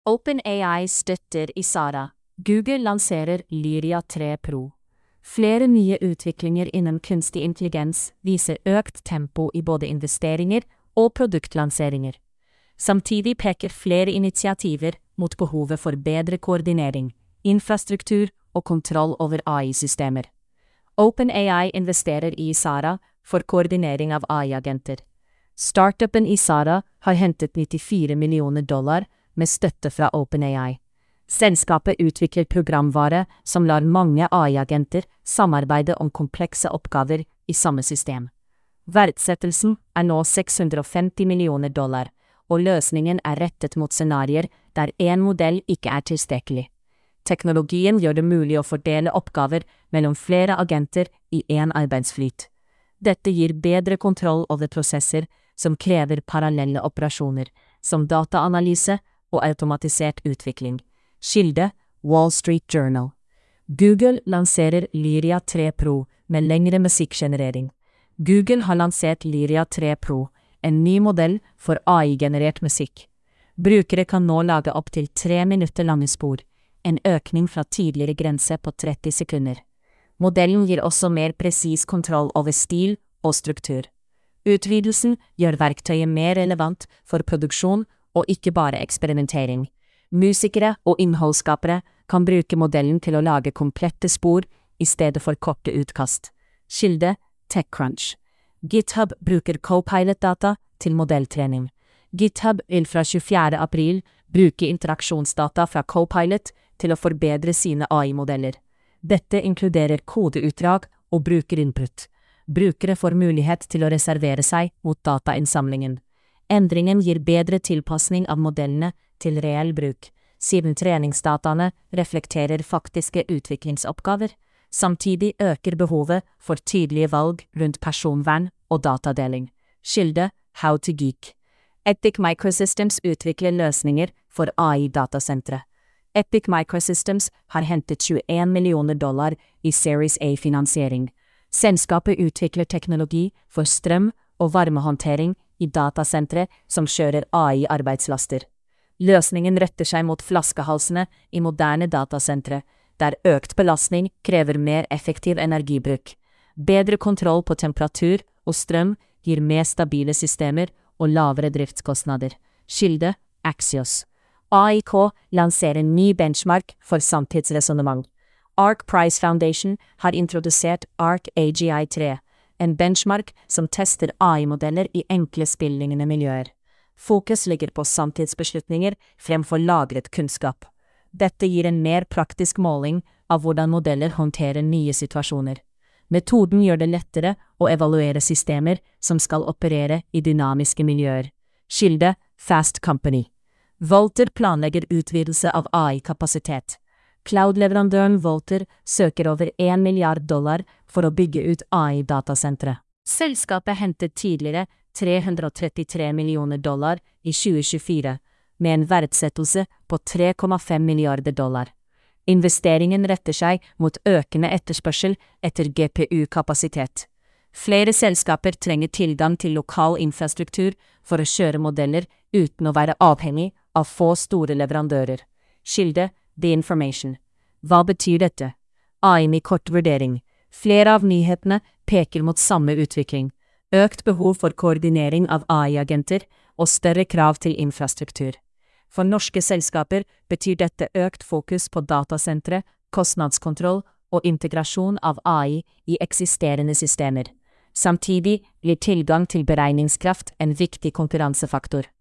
OpenAI støtter Isara. Google lanserer Lyria 3 Pro. Flere nye utviklinger innen kunstig intelligens viser økt tempo i både investeringer og produktlanseringer. Samtidig peker flere initiativer mot behovet for bedre koordinering, infrastruktur og kontroll over AI-systemer. OpenAI investerer i Isara for koordinering av AI-agenter. Startupen Isara har hentet $94 millioner med støtte fra OpenAI. Selskapet utvikler programvare som lar mange AI-agenter samarbeide om komplekse oppgaver i samme system. Verdsettelsen er nå $650 millioner, og løsningen er rettet mot scenarier der en modell ikke er tilstrekkelig. Teknologien gjør det mulig å fordele oppgaver mellom flere agenter i en arbeidsflyt. Dette gir bedre kontroll over prosesser som krever parallelle operasjoner, som dataanalyse og automatisert utvikling. Kilde: Wall Street Journal. Google lanserer Lyria 3 Pro med lengre musikkgenerering. Google har lansert Lyria 3 Pro, en ny modell for AI-generert musikk. Brukere kan nå lage opp til 3 minutter lange spor, en økning fra tidligere grense på 30 sekunder. Modellen gir også mer presis kontroll over stil og struktur. Utvidelsen gjør verktøyet mer relevant for produksjon og ikke bare eksperimentering. Musikere og innholdsskapere kan bruke modellen til å lage komplette spor i stedet for korte utkast. Kilde: TechCrunch. GitHub bruker Copilot-data til modelltrening. GitHub vil fra 24. april bruke interaksjonsdata fra Copilot til å forbedre sine AI-modeller. Dette inkluderer kodeutdrag og brukerinput. Brukere får mulighet til å reservere seg mot datainnsamlingen. Endringen gir bedre tilpasning av modellene til reell bruk, siden treningsdataene reflekterer faktiske utviklingsoppgaver. Samtidig øker behovet for tydelige valg rundt personvern og datadeling. Kilde: How to Geek. Epic Microsystems utvikler løsninger for AI-datasentre. Epic Microsystems har hentet $21 millioner i Series A-finansiering. Selskapet utvikler teknologi for strøm- og varmehåndtering i datasentre som kjører AI-arbeidslaster. Løsningen retter seg mot flaskehalsene i moderne datasentre, der økt belastning krever mer effektiv energibruk. Bedre kontroll på temperatur og strøm gir mer stabile systemer og lavere driftskostnader. Kilde: Axios. AIK lanserer ny benchmark for samtidsresonnement. ARC Price Foundation har introdusert ARC AGI3, en benchmark som tester AI-modeller i enkle spillignende miljøer. Fokus ligger på samtidsbeslutninger fremfor lagret kunnskap. Dette gir en mer praktisk måling av hvordan modeller håndterer nye situasjoner. Metoden gjør det lettere å evaluere systemer som skal operere i dynamiske miljøer. Kilde: Fast Company. Volter planlegger utvidelse av AI-kapasitet. Cloud-leverandøren Volter søker over $1 milliard for å bygge ut AI-datasentre. Selskapet hentet tidligere $333 millioner i 2024, med en verdsettelse på $3,5 milliarder. Investeringen retter seg mot økende etterspørsel etter GPU-kapasitet. Flere selskaper trenger tilgang til lokal infrastruktur for å kjøre modeller uten å være avhengig av få store leverandører. Kilde: The Information. Hva betyr dette? AI med kort vurdering. Flere av nyhetene peker mot samme utvikling. Økt behov for koordinering av AI-agenter og større krav til infrastruktur. For norske selskaper betyr dette økt fokus på datasentre, kostnadskontroll og integrasjon av AI i eksisterende systemer. Samtidig blir tilgang til beregningskraft en viktig konkurransefaktor.